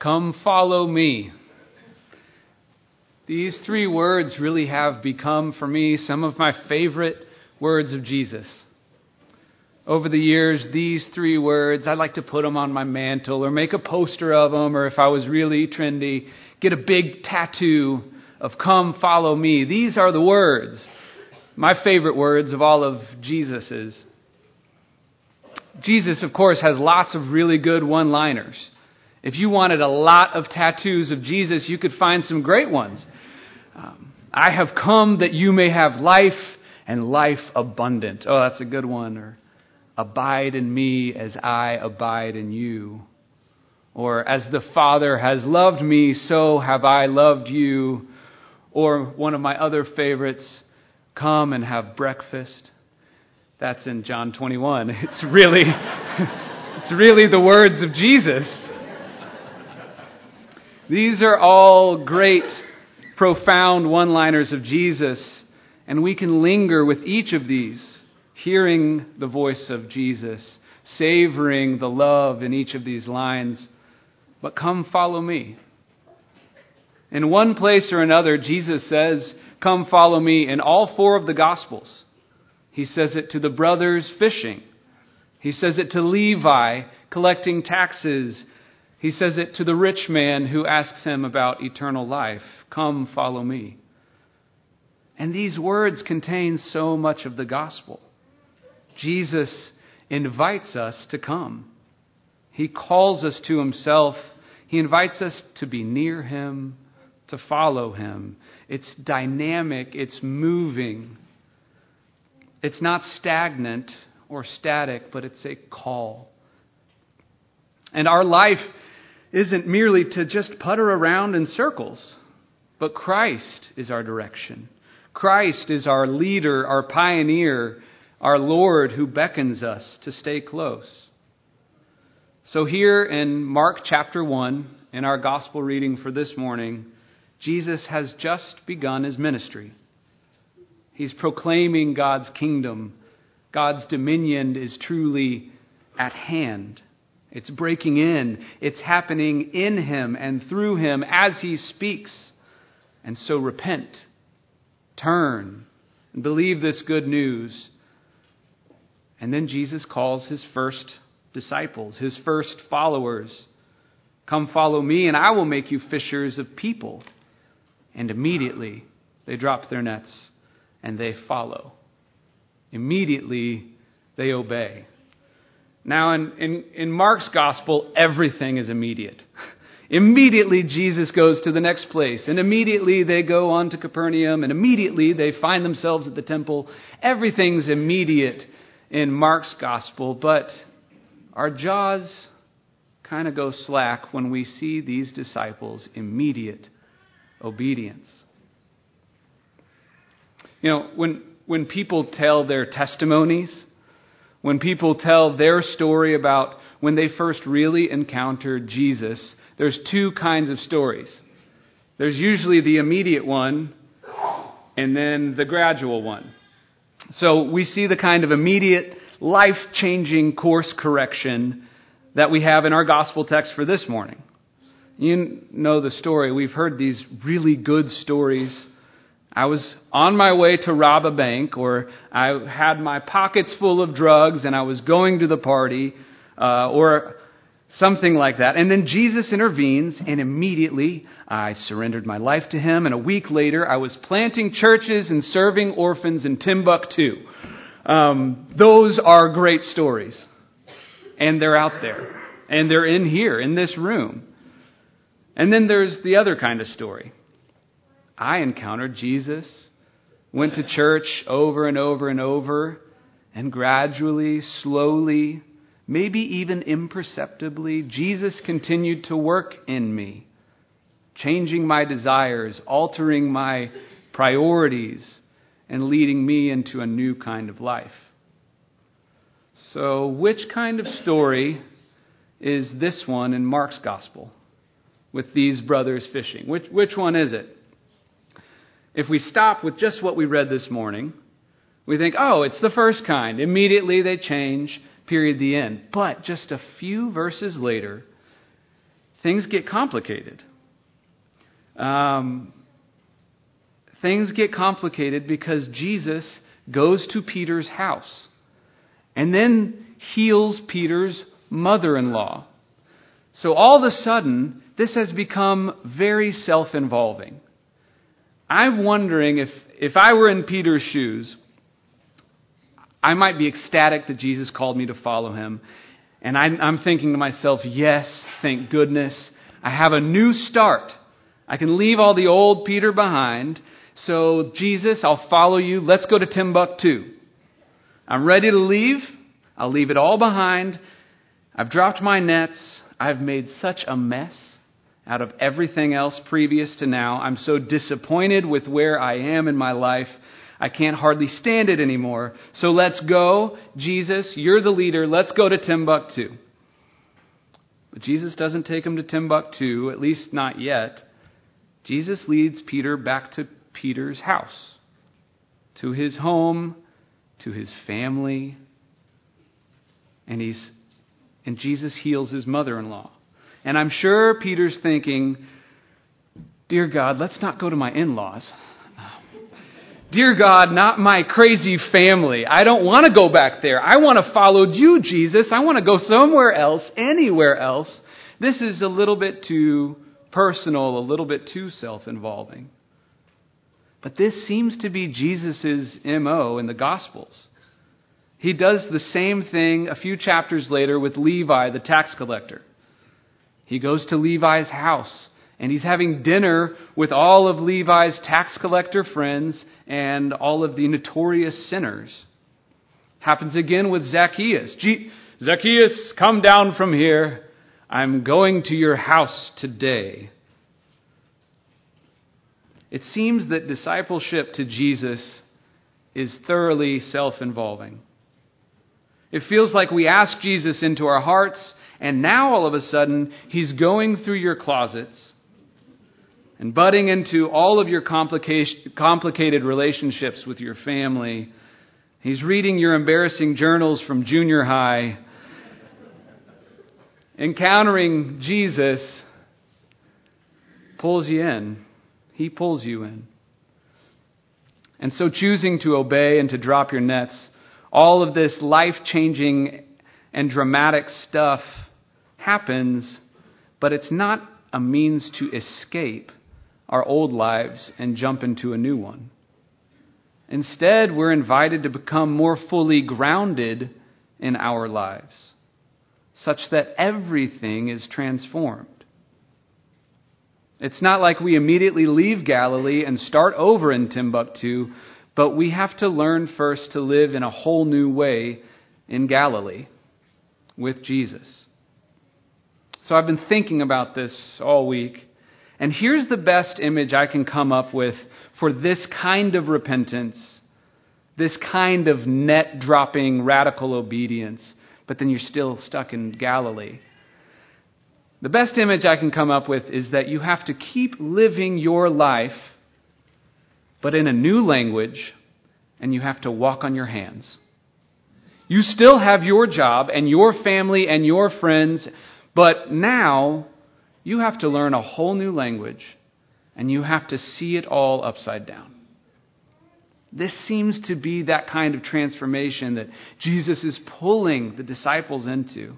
Come follow me. These three words really have become, for me, some of my favorite words of Jesus. Over the years, these three words, I'd like to put them on my mantle or make a poster of them, or if I was really trendy, get a big tattoo of come follow me. These are the words, my favorite words of all of Jesus's. Jesus, of course, has lots of really good one-liners. If you wanted a lot of tattoos of Jesus, you could find some great ones. I have come that you may have life and life abundant. Oh, that's a good one. Or abide in me as I abide in you. Or as the Father has loved me, so have I loved you. Or one of my other favorites, come and have breakfast. That's in John 21. It's really the words of Jesus. These are all great, profound one-liners of Jesus, and we can linger with each of these, hearing the voice of Jesus, savoring the love in each of these lines. But come follow me. In one place or another, Jesus says, come follow me in all four of the Gospels. He says it to the brothers fishing. He says it to Levi collecting taxes. He says it to the rich man who asks him about eternal life. Come, follow me. And these words contain so much of the gospel. Jesus invites us to come. He calls us to himself. He invites us to be near him, to follow him. It's dynamic. It's moving. It's not stagnant or static, but it's a call. And our life isn't merely to just putter around in circles, but Christ is our direction. Christ is our leader, our pioneer, our Lord who beckons us to stay close. So here in Mark chapter 1, in our gospel reading for this morning, Jesus has just begun his ministry. He's proclaiming God's kingdom. God's dominion is truly at hand. It's breaking in. It's happening in him and through him as he speaks. And so repent, turn, and believe this good news. And then Jesus calls his first disciples, his first followers. Come follow me and I will make you fishers of people. And immediately they drop their nets and they follow. Immediately they obey. Now, in Mark's gospel, everything is immediate. Immediately, Jesus goes to the next place. And immediately, they go on to Capernaum. And immediately, they find themselves at the temple. Everything's immediate in Mark's gospel. But our jaws kind of go slack when we see these disciples' immediate obedience. You know, when people tell their testimonies, when people tell their story about when they first really encountered Jesus, there's two kinds of stories. There's usually the immediate one and then the gradual one. So we see the kind of immediate, life-changing course correction that we have in our gospel text for this morning. You know the story. We've heard these really good stories. I was on my way to rob a bank, or I had my pockets full of drugs and I was going to the party, or something like that. And then Jesus intervenes and immediately I surrendered my life to him. And a week later, I was planting churches and serving orphans in Timbuktu. Those are great stories. And they're out there. And they're in here, in this room. And then there's the other kind of story. I encountered Jesus, went to church over and over and over, and gradually, slowly, maybe even imperceptibly, Jesus continued to work in me, changing my desires, altering my priorities, and leading me into a new kind of life. So, which kind of story is this one in Mark's gospel with these brothers fishing? Which one is it? If we stop with just what we read this morning, we think, oh, it's the first kind. Immediately they change, period, the end. But just a few verses later, things get complicated. Things get complicated because Jesus goes to Peter's house and then heals Peter's mother-in-law. So all of a sudden, this has become very self-involving. I'm wondering if I were in Peter's shoes, I might be ecstatic that Jesus called me to follow him. And I'm thinking to myself, yes, thank goodness. I have a new start. I can leave all the old Peter behind. So, Jesus, I'll follow you. Let's go to Timbuktu. I'm ready to leave. I'll leave it all behind. I've dropped my nets. I've made such a mess out of everything else previous to now. I'm so disappointed with where I am in my life. I can't hardly stand it anymore. So let's go. Jesus, you're the leader. Let's go to Timbuktu. But Jesus doesn't take him to Timbuktu, at least not yet. Jesus leads Peter back to Peter's house, to his home, to his family, and Jesus heals his mother-in-law. And I'm sure Peter's thinking, dear God, let's not go to my in-laws. Dear God, not my crazy family. I don't want to go back there. I want to follow you, Jesus. I want to go somewhere else, anywhere else. This is a little bit too personal, a little bit too self-involving. But this seems to be Jesus' MO in the Gospels. He does the same thing a few chapters later with Levi, the tax collector. He goes to Levi's house, and he's having dinner with all of Levi's tax collector friends and all of the notorious sinners. Happens again with Zacchaeus. Zacchaeus, come down from here. I'm going to your house today. It seems that discipleship to Jesus is thoroughly self-involving. It feels like we ask Jesus into our hearts, and now all of a sudden, he's going through your closets and butting into all of your complicated relationships with your family. He's reading your embarrassing journals from junior high. Encountering Jesus pulls you in. He pulls you in. And so choosing to obey and to drop your nets, all of this life-changing and dramatic stuff happens, but it's not a means to escape our old lives and jump into a new one. Instead, we're invited to become more fully grounded in our lives, such that everything is transformed. It's not like we immediately leave Galilee and start over in Timbuktu, but we have to learn first to live in a whole new way in Galilee with Jesus. So I've been thinking about this all week, and here's the best image I can come up with for this kind of repentance, this kind of net-dropping radical obedience, but then you're still stuck in Galilee. The best image I can come up with is that you have to keep living your life, but in a new language, and you have to walk on your hands. You still have your job and your family and your friends, but now you have to learn a whole new language, and you have to see it all upside down. This seems to be that kind of transformation that Jesus is pulling the disciples into.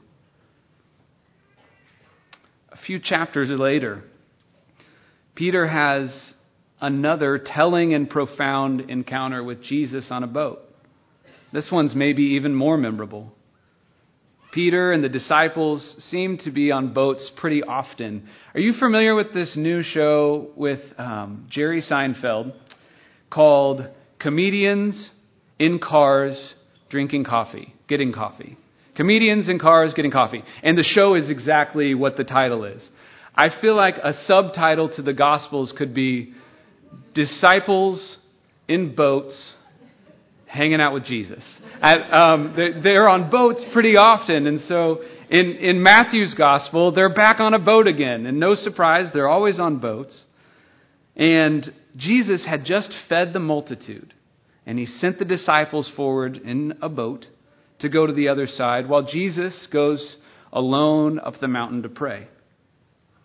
A few chapters later, Peter has another telling and profound encounter with Jesus on a boat. This one's maybe even more memorable. Peter and the disciples seem to be on boats pretty often. Are you familiar with this new show with Jerry Seinfeld called Comedians in Cars Drinking Coffee, Getting Coffee? Comedians in Cars Getting Coffee. And the show is exactly what the title is. I feel like a subtitle to the Gospels could be Disciples in Boats Hanging Out with Jesus. They're on boats pretty often. And so in Matthew's Gospel, they're back on a boat again. And no surprise, they're always on boats. And Jesus had just fed the multitude. And he sent the disciples forward in a boat to go to the other side, while Jesus goes alone up the mountain to pray.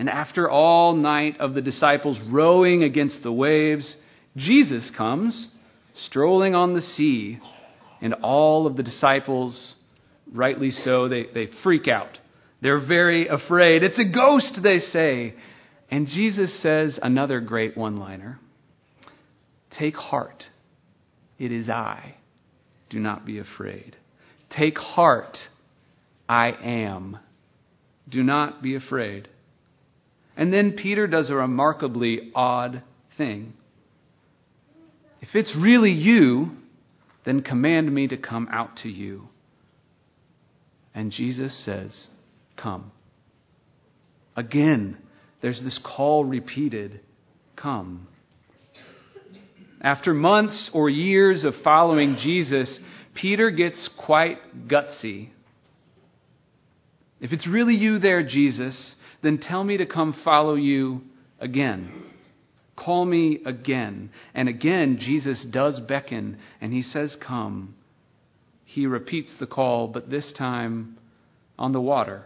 And after all night of the disciples rowing against the waves, Jesus comes, strolling on the sea, and all of the disciples, rightly so, they freak out. They're very afraid. It's a ghost, they say. And Jesus says another great one-liner. Take heart. It is I. Do not be afraid. Take heart. I am. Do not be afraid. And then Peter does a remarkably odd thing. If it's really you, then command me to come out to you. And Jesus says, come. Again, there's this call repeated, come. After months or years of following Jesus, Peter gets quite gutsy. If it's really you there, Jesus, then tell me to come follow you again. Call me again. And again, Jesus does beckon, and he says, come. He repeats the call, but this time on the water.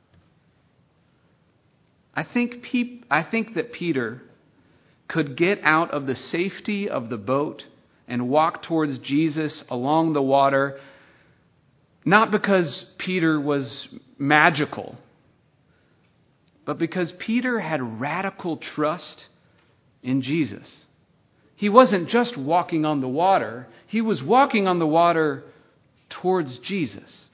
I think that Peter could get out of the safety of the boat and walk towards Jesus along the water, not because Peter was magical, but because Peter had radical trust in Jesus. He wasn't just walking on the water, he was walking on the water towards Jesus.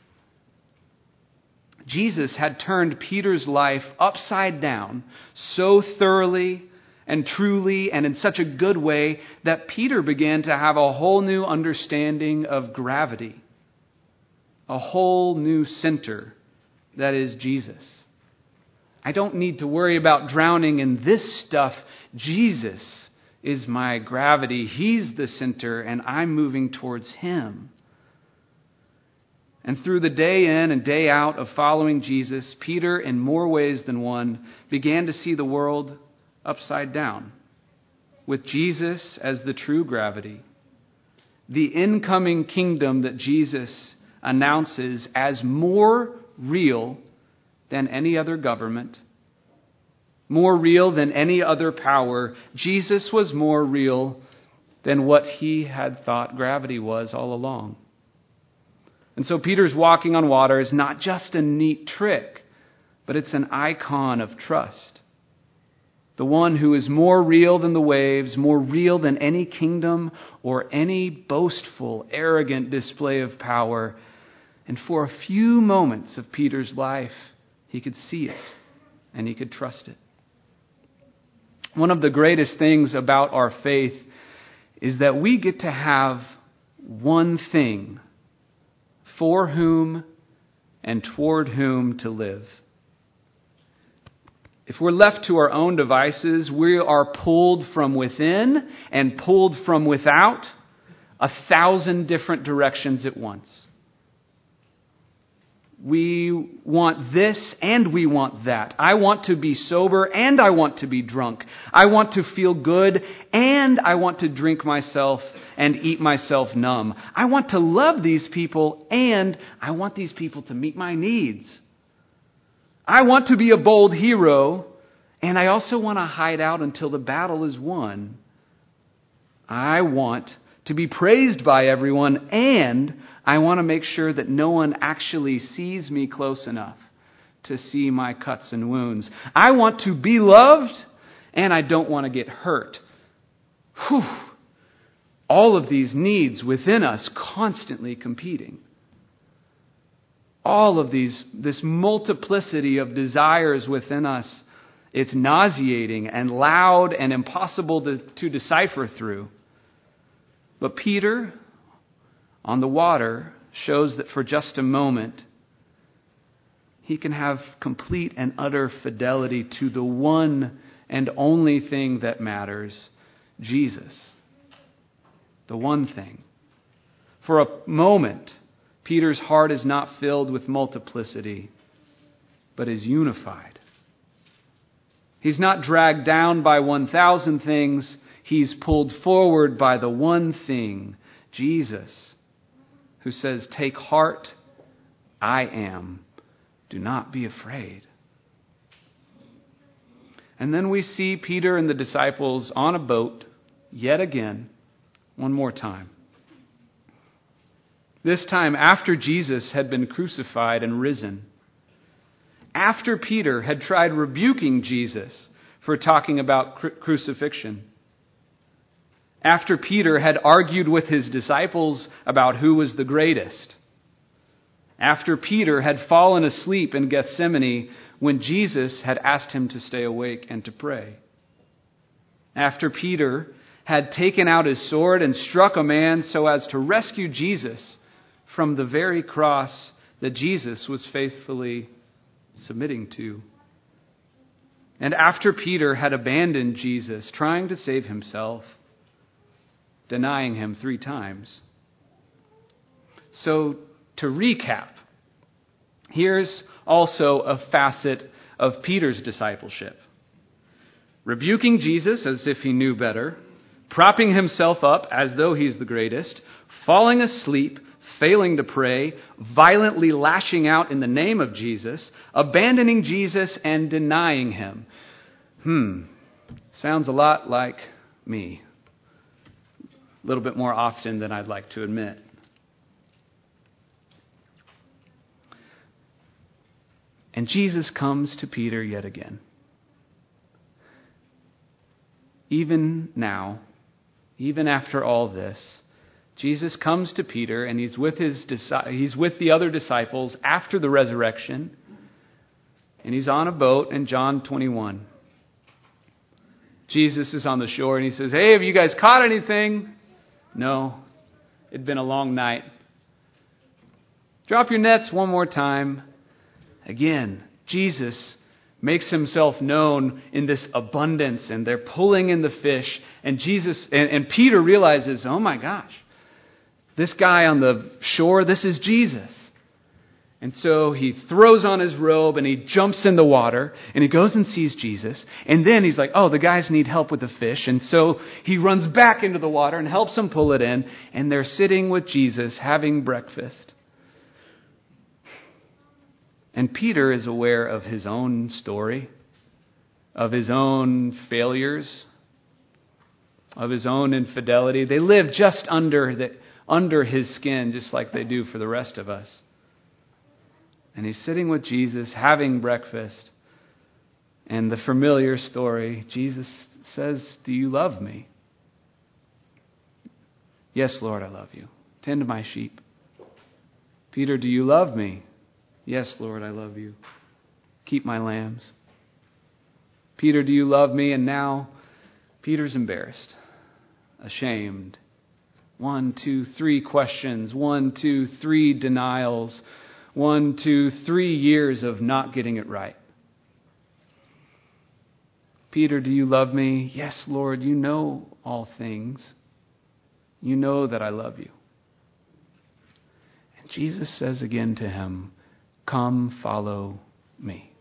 Jesus had turned Peter's life upside down so thoroughly and truly and in such a good way that Peter began to have a whole new understanding of gravity, a whole new center that is Jesus. I don't need to worry about drowning in this stuff. Jesus is my gravity. He's the center, and I'm moving towards Him. And through the day in and day out of following Jesus, Peter, in more ways than one, began to see the world upside down, with Jesus as the true gravity. The incoming kingdom that Jesus announces as more real than any other government, more real than any other power. Jesus was more real than what he had thought gravity was all along. And so Peter's walking on water is not just a neat trick, but it's an icon of trust. The one who is more real than the waves, more real than any kingdom or any boastful, arrogant display of power. And for a few moments of Peter's life, he could see it and he could trust it. One of the greatest things about our faith is that we get to have one thing for whom and toward whom to live. If we're left to our own devices, we are pulled from within and pulled from without 1,000 different directions at once. We want this and we want that. I want to be sober and I want to be drunk. I want to feel good and I want to drink myself and eat myself numb. I want to love these people and I want these people to meet my needs. I want to be a bold hero and I also want to hide out until the battle is won. I want to be praised by everyone, and I want to make sure that no one actually sees me close enough to see my cuts and wounds. I want to be loved, and I don't want to get hurt. Whew. All of these needs within us constantly competing. All of this multiplicity of desires within us, it's nauseating and loud and impossible to decipher through. But Peter, on the water, shows that for just a moment, he can have complete and utter fidelity to the one and only thing that matters, Jesus. The one thing. For a moment, Peter's heart is not filled with multiplicity, but is unified. He's not dragged down by 1,000 things. He's pulled forward by the one thing, Jesus, who says, "Take heart, I am. Do not be afraid." And then we see Peter and the disciples on a boat yet again, one more time. This time after Jesus had been crucified and risen. After Peter had tried rebuking Jesus for talking about crucifixion. After Peter had argued with his disciples about who was the greatest. After Peter had fallen asleep in Gethsemane when Jesus had asked him to stay awake and to pray. After Peter had taken out his sword and struck a man so as to rescue Jesus from the very cross that Jesus was faithfully submitting to. And after Peter had abandoned Jesus, trying to save himself, denying him 3 times. So, to recap, here's also a facet of Peter's discipleship. Rebuking Jesus as if he knew better, propping himself up as though he's the greatest, falling asleep, failing to pray, violently lashing out in the name of Jesus, abandoning Jesus and denying him. Sounds a lot like me. A little bit more often than I'd like to admit. And Jesus comes to Peter yet again. Even now, even after all this, Jesus comes to Peter and he's with the other disciples after the resurrection. And he's on a boat in John 21. Jesus is on the shore and he says, "Hey, have you guys caught anything?" No, it'd been a long night. Drop your nets one more time. Again, Jesus makes himself known in this abundance, and they're pulling in the fish. And Peter realizes, oh my gosh, this guy on the shore, this is Jesus. And so he throws on his robe and he jumps in the water and he goes and sees Jesus. And then he's like, oh, the guys need help with the fish. And so he runs back into the water and helps them pull it in. And they're sitting with Jesus having breakfast. And Peter is aware of his own story, of his own failures, of his own infidelity. They live just under his skin, just like they do for the rest of us. And he's sitting with Jesus, having breakfast. And the familiar story, Jesus says, "Do you love me?" "Yes, Lord, I love you. Tend my sheep." "Peter, do you love me?" "Yes, Lord, I love you. Keep my lambs." "Peter, do you love me?" And now Peter's embarrassed, ashamed. 1, 2, 3 questions. 1, 2, 3 denials. 1, 2, 3 years of not getting it right. "Peter, do you love me?" "Yes, Lord, you know all things. You know that I love you." And Jesus says again to him, "Come, follow me."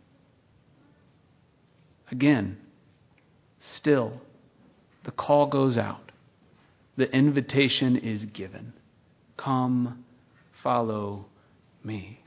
Again, still, the call goes out. The invitation is given. Come, follow me.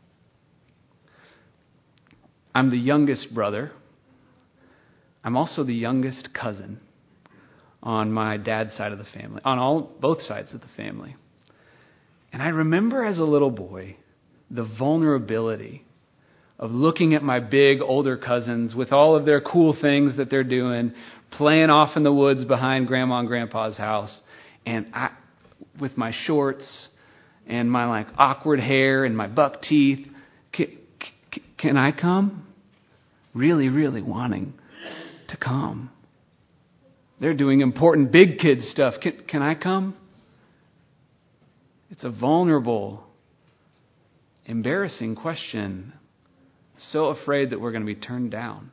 I'm the youngest brother. I'm also the youngest cousin on my dad's side of the family, on both sides of the family. And I remember as a little boy the vulnerability of looking at my big older cousins with all of their cool things that they're doing, playing off in the woods behind Grandma and Grandpa's house, and I, with my shorts and my awkward hair and my buck teeth, can I come? Really, really wanting to come. They're doing important big kid stuff. Can I come? It's a vulnerable, embarrassing question. So afraid that we're going to be turned down.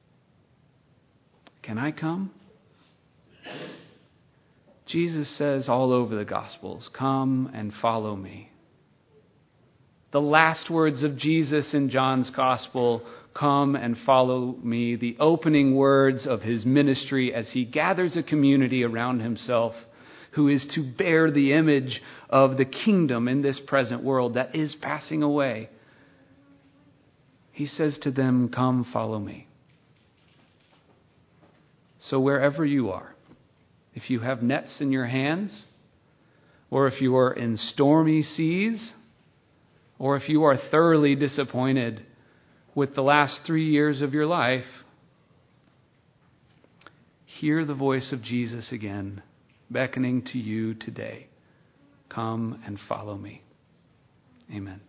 Can I come? Jesus says all over the Gospels, "Come and follow me." The last words of Jesus in John's Gospel, "Come and follow me," the opening words of his ministry as he gathers a community around himself who is to bear the image of the kingdom in this present world that is passing away. He says to them, "Come, follow me." So wherever you are, if you have nets in your hands, or if you are in stormy seas, or if you are thoroughly disappointed with the last 3 years of your life, hear the voice of Jesus again, beckoning to you today. Come and follow me. Amen.